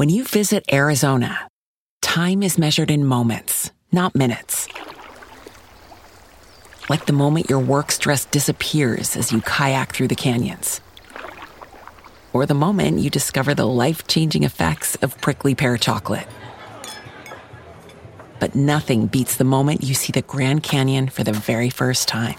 When you visit Arizona, time is measured in moments, not minutes. Like the moment your work stress disappears as you kayak through the canyons. Or the moment you discover the life-changing effects of prickly pear chocolate. But nothing beats the moment you see the Grand Canyon for the very first time.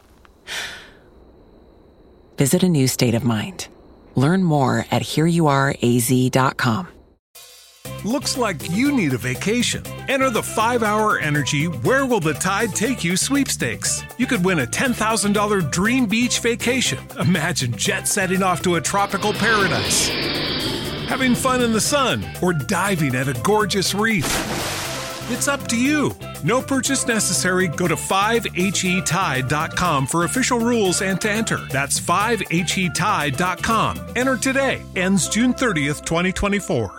Visit a new state of mind. Learn more at hereyouareaz.com. Looks like you need a vacation. Enter the 5-Hour Energy Where Will the Tide Take You sweepstakes. You could win a $10,000 dream beach vacation. Imagine jet setting off to a tropical paradise, having fun in the sun, or diving at a gorgeous reef. It's up to you. No purchase necessary. Go to 5HETide.com for official rules and to enter. That's 5HETide.com. Enter today. Ends June 30th, 2024.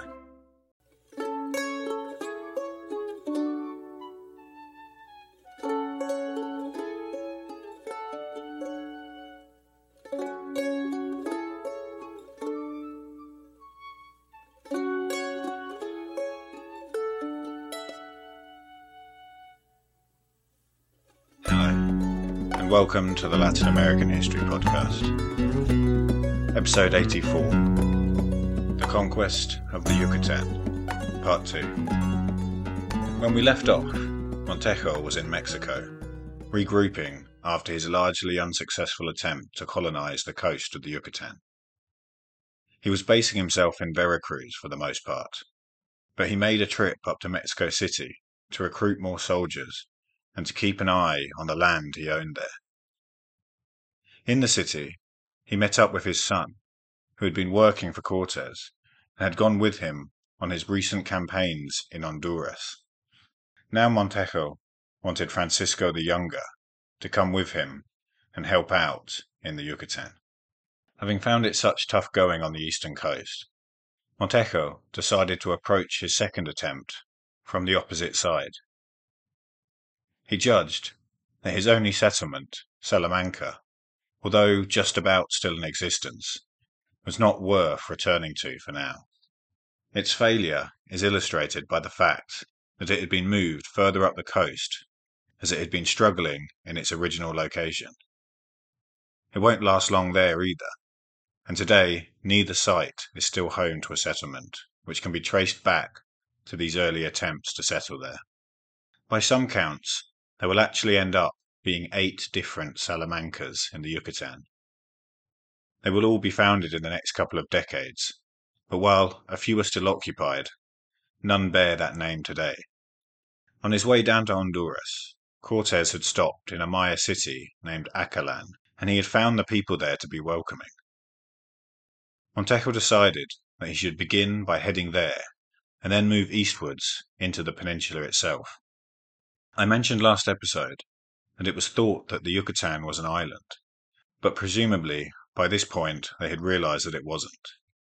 Welcome to the Latin American History Podcast, Episode 84, The Conquest of the Yucatan, Part 2. When we left off, Montejo was in Mexico, regrouping after his largely unsuccessful attempt to colonize the coast of the Yucatan. He was basing himself in Veracruz for the most part, but he made a trip up to Mexico City to recruit more soldiers and to keep an eye on the land he owned there. In the city, he met up with his son, who had been working for Cortes and had gone with him on his recent campaigns in Honduras. Now Montejo wanted Francisco the Younger to come with him and help out in the Yucatan. Having found it such tough going on the eastern coast, Montejo decided to approach his second attempt from the opposite side. He judged that his only settlement, Salamanca, although just about still in existence, was not worth returning to for now. Its failure is illustrated by the fact that it had been moved further up the coast as it had been struggling in its original location. It won't last long there either, and today neither site is still home to a settlement which can be traced back to these early attempts to settle there. By some counts, there will actually end up being 8 different Salamancas in the Yucatan. They will all be founded in the next couple of decades, but while a few are still occupied, none bear that name today. On his way down to Honduras, Cortes had stopped in a Maya city named Acalan, and he had found the people there to be welcoming. Montejo decided that he should begin by heading there, and then move eastwards into the peninsula itself. I mentioned last episode that it was thought that the Yucatan was an island, but presumably by this point they had realized that it wasn't.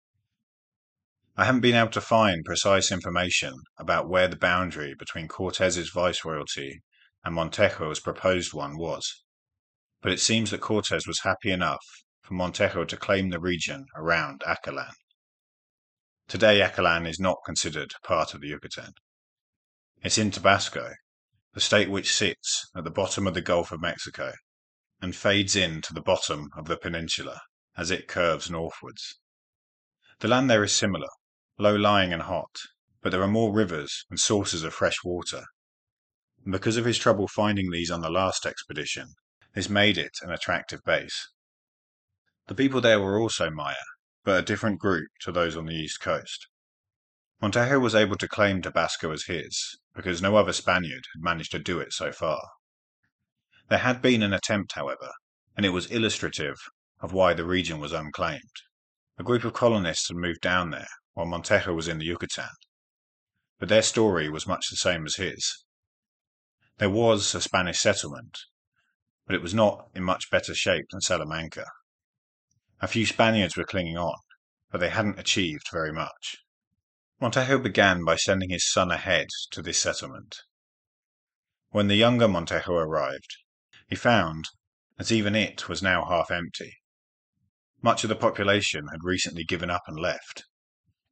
I haven't been able to find precise information about where the boundary between Cortes's viceroyalty and Montejo's proposed one was, but it seems that Cortes was happy enough for Montejo to claim the region around Acalan. Today Acalan is not considered part of the Yucatan. It's in Tabasco, the state which sits at the bottom of the Gulf of Mexico and fades into the bottom of the peninsula as it curves northwards. The land there is similar, low-lying and hot, but there are more rivers and sources of fresh water. And because of his trouble finding these on the last expedition, this made it an attractive base. The people there were also Maya, but a different group to those on the east coast. Montejo was able to claim Tabasco as his, because no other Spaniard had managed to do it so far. There had been an attempt, however, and it was illustrative of why the region was unclaimed. A group of colonists had moved down there while Montejo was in the Yucatan, but their story was much the same as his. There was a Spanish settlement, but it was not in much better shape than Salamanca. A few Spaniards were clinging on, but they hadn't achieved very much. Montejo began by sending his son ahead to this settlement. When the younger Montejo arrived, he found that even it was now half empty. Much of the population had recently given up and left.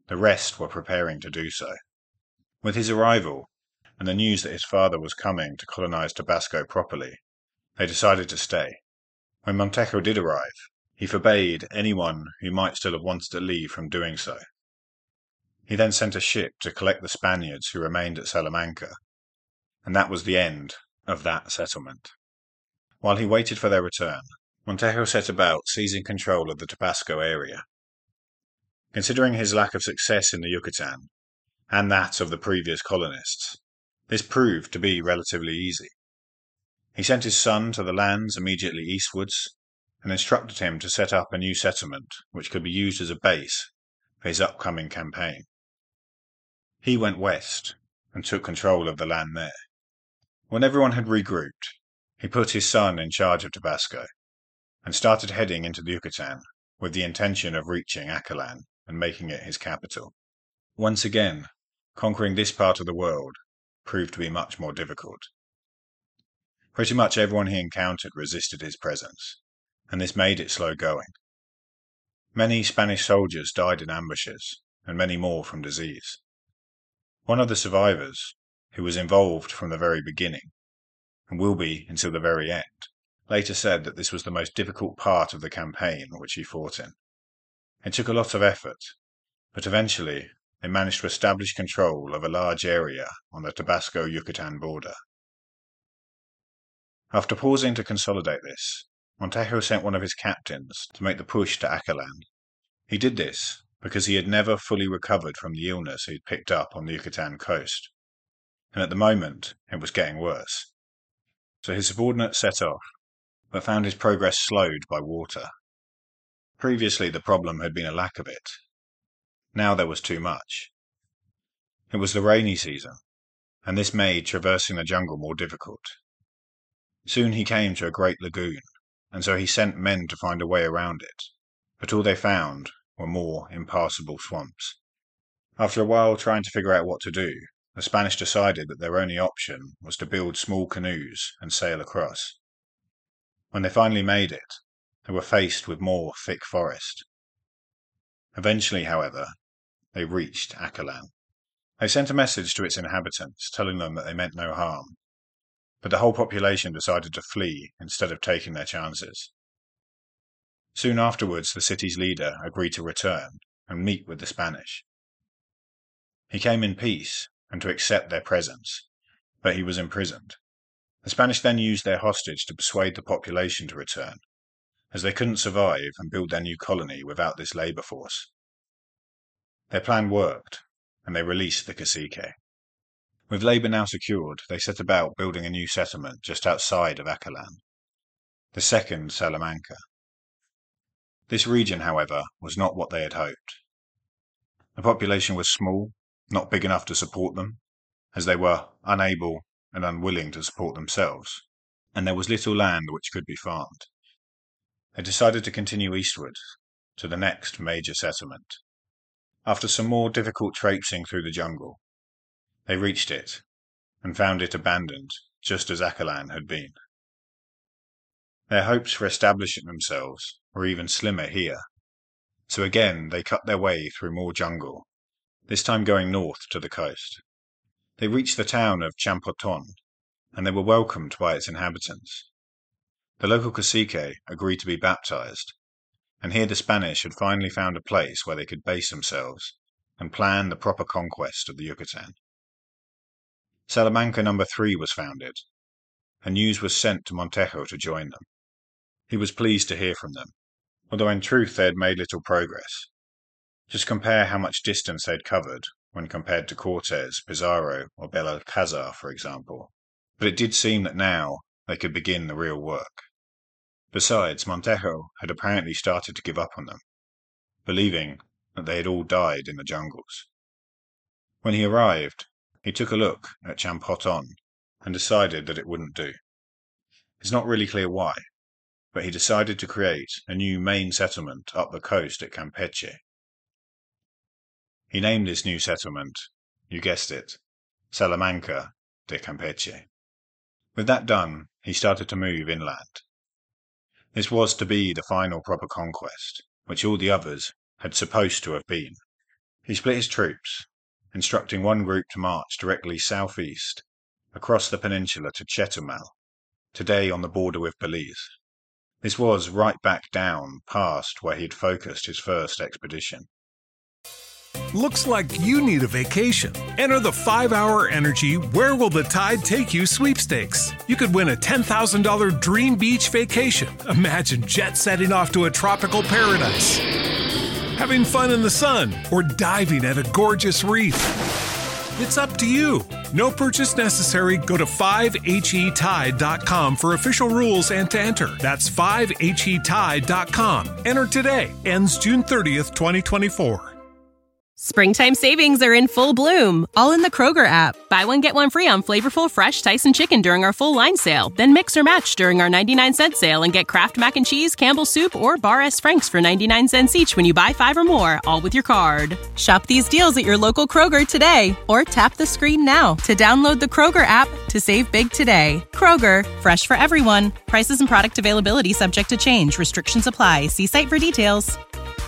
The rest were preparing to do so. With his arrival, and the news that his father was coming to colonize Tabasco properly, they decided to stay. When Montejo did arrive, he forbade anyone who might still have wanted to leave from doing so. He then sent a ship to collect the Spaniards who remained at Salamanca, and that was the end of that settlement. While he waited for their return, Montejo set about seizing control of the Tabasco area. Considering his lack of success in the Yucatan, and that of the previous colonists, this proved to be relatively easy. He sent his son to the lands immediately eastwards, and instructed him to set up a new settlement which could be used as a base for his upcoming campaign. He went west and took control of the land there. When everyone had regrouped, he put his son in charge of Tabasco, and started heading into the Yucatan with the intention of reaching Acalan and making it his capital. Once again, conquering this part of the world proved to be much more difficult. Pretty much everyone he encountered resisted his presence, and this made it slow going. Many Spanish soldiers died in ambushes, and many more from disease. One of the survivors, who was involved from the very beginning, and will be until the very end, later said that this was the most difficult part of the campaign which he fought in. It took a lot of effort, but eventually they managed to establish control of a large area on the Tabasco-Yucatan border. After pausing to consolidate this, Montejo sent one of his captains to make the push to Acalan. He did this because he had never fully recovered from the illness he had picked up on the Yucatan coast, and at the moment it was getting worse. So his subordinate set off, but found his progress slowed by water. Previously the problem had been a lack of it. Now there was too much. It was the rainy season, and this made traversing the jungle more difficult. Soon he came to a great lagoon, and so he sent men to find a way around it, but all they found were more impassable swamps. After a while trying to figure out what to do, the Spanish decided that their only option was to build small canoes and sail across. When they finally made it, they were faced with more thick forest. Eventually, however, they reached Acalan. They sent a message to its inhabitants telling them that they meant no harm, but the whole population decided to flee instead of taking their chances. Soon afterwards, the city's leader agreed to return and meet with the Spanish. He came in peace and to accept their presence, but he was imprisoned. The Spanish then used their hostage to persuade the population to return, as they couldn't survive and build their new colony without this labour force. Their plan worked, and they released the cacique. With labour now secured, they set about building a new settlement just outside of Acalan, the second Salamanca. This region, however, was not what they had hoped. The population was small, not big enough to support them, as they were unable and unwilling to support themselves, and there was little land which could be farmed. They decided to continue eastward to the next major settlement. After some more difficult traipsing through the jungle, they reached it and found it abandoned just as Acalan had been. Their hopes for establishing themselves were even slimmer here, so again they cut their way through more jungle, this time going north to the coast. They reached the town of Champoton, and they were welcomed by its inhabitants. The local cacique agreed to be baptized, and here the Spanish had finally found a place where they could base themselves and plan the proper conquest of the Yucatan. Salamanca No. 3 was founded, and news was sent to Montejo to join them. He was pleased to hear from them, although in truth they had made little progress. Just compare how much distance they had covered when compared to Cortes, Pizarro, or Belalcázar, for example. But it did seem that now they could begin the real work. Besides, Montejo had apparently started to give up on them, believing that they had all died in the jungles. When he arrived, he took a look at Champoton and decided that it wouldn't do. It's not really clear why, but he decided to create a new main settlement up the coast at Campeche. He named this new settlement, you guessed it, Salamanca de Campeche. With that done, he started to move inland. This was to be the final proper conquest, which all the others had supposed to have been. He split his troops, instructing one group to march directly southeast across the peninsula to Chetumal, today on the border with Belize. This was right back down past where he'd focused his first expedition. Looks like you need a vacation. Enter the 5-Hour Energy Where Will the Tide Take You sweepstakes. You could win a $10,000 dream beach vacation. Imagine jet setting off to a tropical paradise, having fun in the sun, or diving at a gorgeous reef. It's up to you. No purchase necessary. Go to 5HETide.com for official rules and to enter. That's 5HETide.com. Enter today. Ends June 30th, 2024. Springtime savings are in full bloom, all in the Kroger app. Buy one, get one free on flavorful fresh Tyson chicken during our full line sale. Then mix or match during our 99-cent sale and get Kraft Mac and Cheese, Campbell's Soup, or Bar S. Frank's for 99 cents each when you buy 5 or more, all with your card. Shop these deals at your local Kroger today, or tap the screen now to download the Kroger app to save big today. Kroger, fresh for everyone. Prices and product availability subject to change. Restrictions apply. See site for details.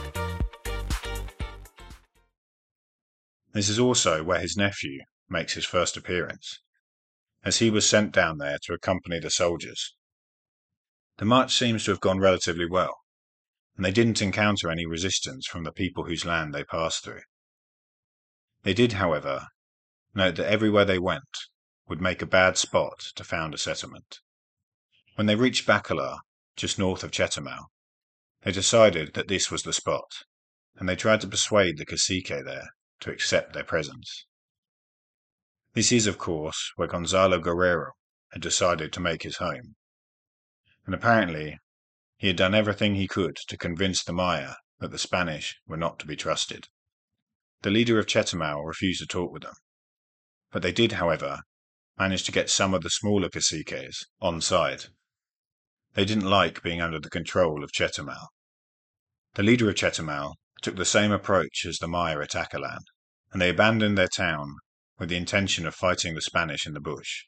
This is also where his nephew makes his first appearance, as he was sent down there to accompany the soldiers. The march seems to have gone relatively well, and they didn't encounter any resistance from the people whose land they passed through. They did, however, note that everywhere they went would make a bad spot to found a settlement. When they reached Bacalar, just north of Chetumal, they decided that this was the spot, and they tried to persuade the cacique there to accept their presence. This is, of course, where Gonzalo Guerrero had decided to make his home, and apparently he had done everything he could to convince the Maya that the Spanish were not to be trusted. The leader of Chetumal refused to talk with them, but they did, however, manage to get some of the smaller caciques on side. They didn't like being under the control of Chetumal. The leader of Chetumal took the same approach as the Maya at Acalan, and they abandoned their town with the intention of fighting the Spanish in the bush.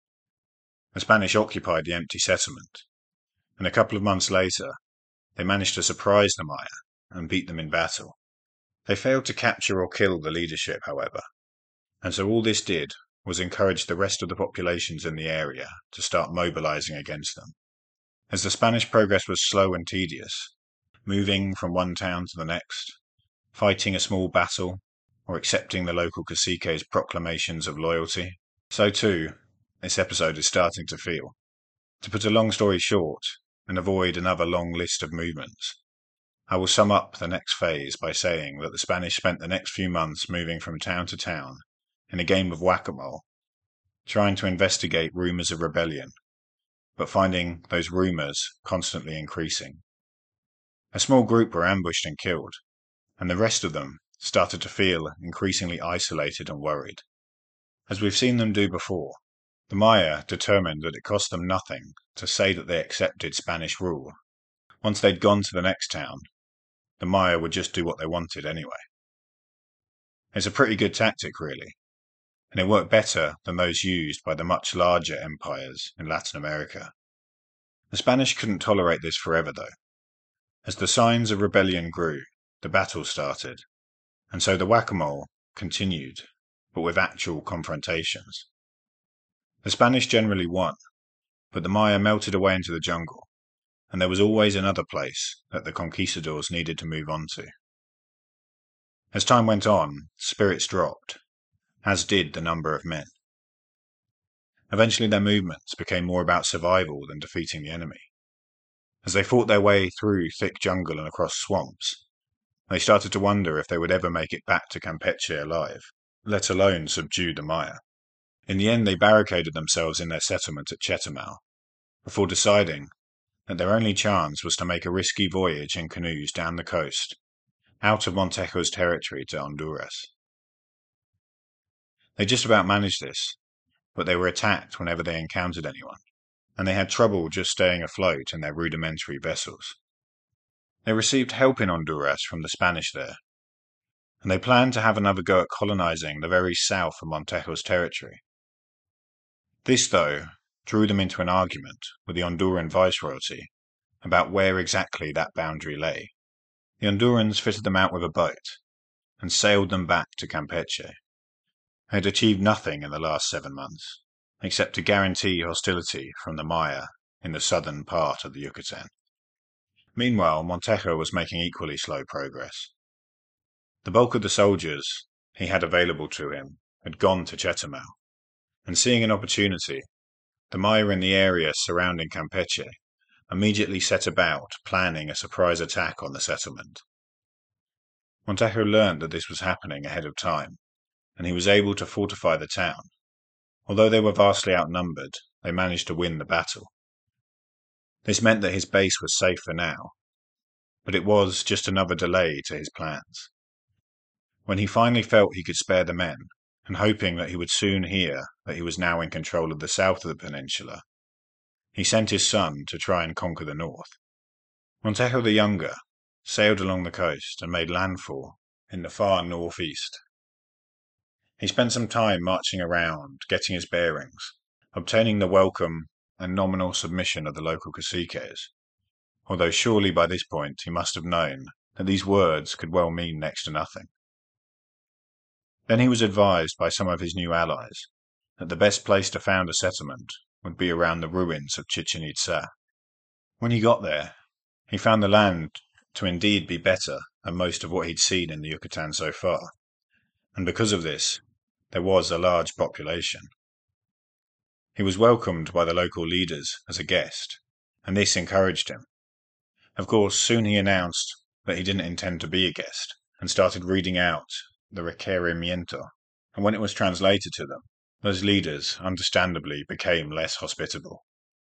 The Spanish occupied the empty settlement, and a couple of months later they managed to surprise the Maya and beat them in battle. They failed to capture or kill the leadership, however, and so all this did was encourage the rest of the populations in the area to start mobilizing against them. As the Spanish progress was slow and tedious, moving from one town to the next, fighting a small battle, or accepting the local cacique's proclamations of loyalty, so too this episode is starting to feel. To put a long story short, and avoid another long list of movements, I will sum up the next phase by saying that the Spanish spent the next few months moving from town to town in a game of whack-a-mole, trying to investigate rumours of rebellion, but finding those rumours constantly increasing. A small group were ambushed and killed, and the rest of them started to feel increasingly isolated and worried. As we've seen them do before, the Maya determined that it cost them nothing to say that they accepted Spanish rule. Once they'd gone to the next town, the Maya would just do what they wanted anyway. It's a pretty good tactic, really, and it worked better than those used by the much larger empires in Latin America. The Spanish couldn't tolerate this forever, though. As the signs of rebellion grew, the battle started, and so the whack-a-mole continued, but with actual confrontations. The Spanish generally won, but the Maya melted away into the jungle, and there was always another place that the conquistadors needed to move on to. As time went on, spirits dropped, as did the number of men. Eventually their movements became more about survival than defeating the enemy. As they fought their way through thick jungle and across swamps, they started to wonder if they would ever make it back to Campeche alive, let alone subdue the Maya. In the end, they barricaded themselves in their settlement at Chetumal, before deciding that their only chance was to make a risky voyage in canoes down the coast, out of Montejo's territory to Honduras. They just about managed this, but they were attacked whenever they encountered anyone, and they had trouble just staying afloat in their rudimentary vessels. They received help in Honduras from the Spanish there, and they planned to have another go at colonizing the very south of Montejo's territory. This, though, drew them into an argument with the Honduran viceroyalty about where exactly that boundary lay. The Hondurans fitted them out with a boat, and sailed them back to Campeche. They had achieved nothing in the last 7 months, except to guarantee hostility from the Maya in the southern part of the Yucatan. Meanwhile, Montejo was making equally slow progress. The bulk of the soldiers he had available to him had gone to Chetumal, and seeing an opportunity, the Maya in the area surrounding Campeche immediately set about planning a surprise attack on the settlement. Montejo learned that this was happening ahead of time, and he was able to fortify the town. Although they were vastly outnumbered, they managed to win the battle. This meant that his base was safe for now, but it was just another delay to his plans. When he finally felt he could spare the men, and hoping that he would soon hear that he was now in control of the south of the peninsula, he sent his son to try and conquer the north. Montejo the Younger sailed along the coast and made landfall in the far northeast. He spent some time marching around, getting his bearings, obtaining the welcome and nominal submission of the local caciques, although surely by this point he must have known that these words could well mean next to nothing. Then he was advised by some of his new allies that the best place to found a settlement would be around the ruins of Chichen Itza. When he got there, he found the land to indeed be better than most of what he'd seen in the Yucatan so far, and because of this, there was a large population. He was welcomed by the local leaders as a guest, and this encouraged him. Of course, soon he announced that he didn't intend to be a guest, and started reading out the requerimiento, and when it was translated to them, those leaders, understandably, became less hospitable.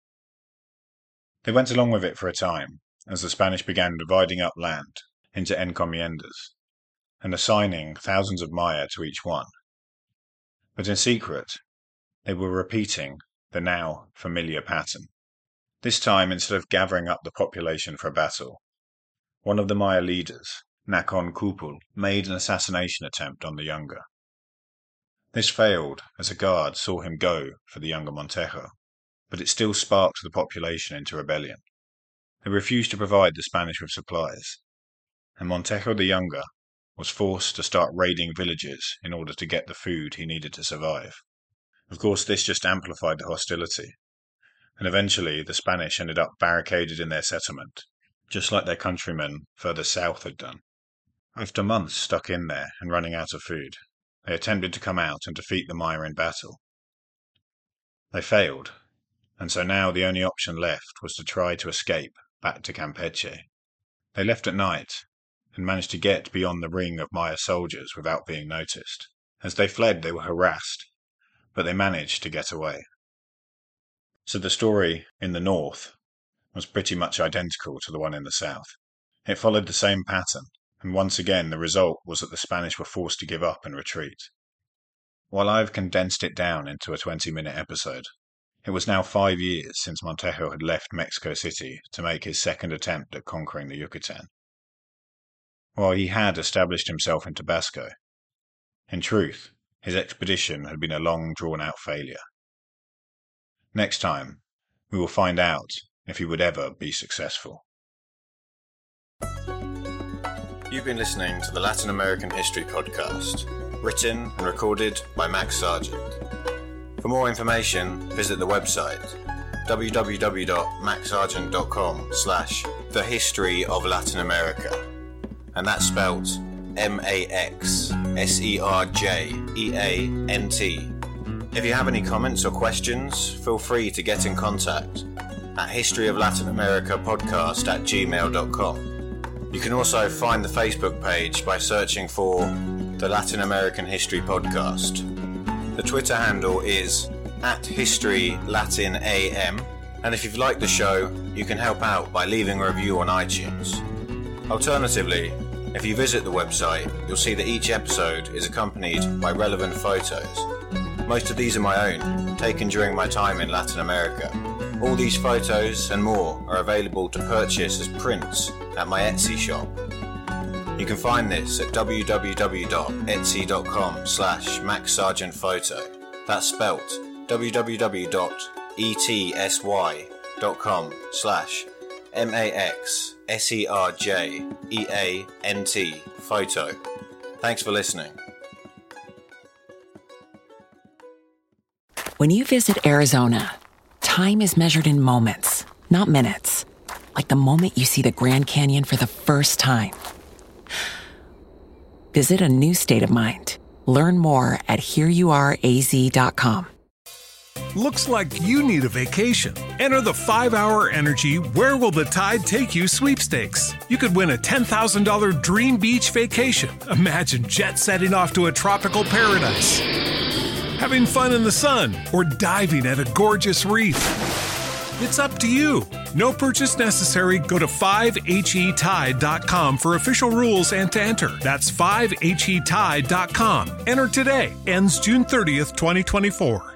They went along with it for a time, as the Spanish began dividing up land into encomiendas, and assigning thousands of Maya to each one. But in secret, they were repeating the now familiar pattern. This time, instead of gathering up the population for a battle, one of the Maya leaders, Nakhon Kupul, made an assassination attempt on the Younger. This failed, as a guard saw him go for the younger Montejo, but it still sparked the population into rebellion. They refused to provide the Spanish with supplies, and Montejo the Younger was forced to start raiding villages in order to get the food he needed to survive. Of course, this just amplified the hostility, and eventually the Spanish ended up barricaded in their settlement, just like their countrymen further south had done. After months stuck in there and running out of food, they attempted to come out and defeat the Maya in battle. They failed, and so now the only option left was to try to escape back to Campeche. They left at night, and managed to get beyond the ring of Maya soldiers without being noticed. As they fled, they were harassed, but they managed to get away. So the story in the north was pretty much identical to the one in the south. It followed the same pattern, and once again the result was that the Spanish were forced to give up and retreat. While I've condensed it down into a 20-minute episode, it was now 5 years since Montejo had left Mexico City to make his second attempt at conquering the Yucatan. While he had established himself in Tabasco, in truth, his expedition had been a long drawn-out failure. Next time, we will find out if he would ever be successful. You've been listening to the Latin American History Podcast, written and recorded by Max Sargent. For more information, visit the website www.maxsargent.com/thehistoryoflatinamerica, and that's spelt MAXSERGEANT. If you have any comments or questions, feel free to get in contact at historyoflatinamerica.podcast@gmail.com. You can also find the Facebook page by searching for the Latin American History Podcast. The Twitter handle is @HistoryLatinAM, and if you've liked the show, you can help out by leaving a review on iTunes. Alternatively, if you visit the website, you'll see that each episode is accompanied by relevant photos. Most of these are my own, taken during my time in Latin America. All these photos and more are available to purchase as prints at my Etsy shop. You can find this at www.etsy.com/maxsargentphoto. That's spelt www.etsy.com/maxsergeant photo. Thanks for listening. When you visit Arizona, time is measured in moments, not minutes. Like the moment you see the Grand Canyon for the first time. Visit a new state of mind. Learn more at hereyouareaz.com. Looks like you need a vacation. Enter the 5-Hour Energy Where Will the Tide Take You sweepstakes. You could win a $10,000 dream beach vacation. Imagine jet setting off to a tropical paradise, having fun in the sun, or diving at a gorgeous reef. It's up to you. No purchase necessary. Go to 5HETide.com for official rules and to enter. That's 5HETide.com. Enter today. Ends June 30th, 2024.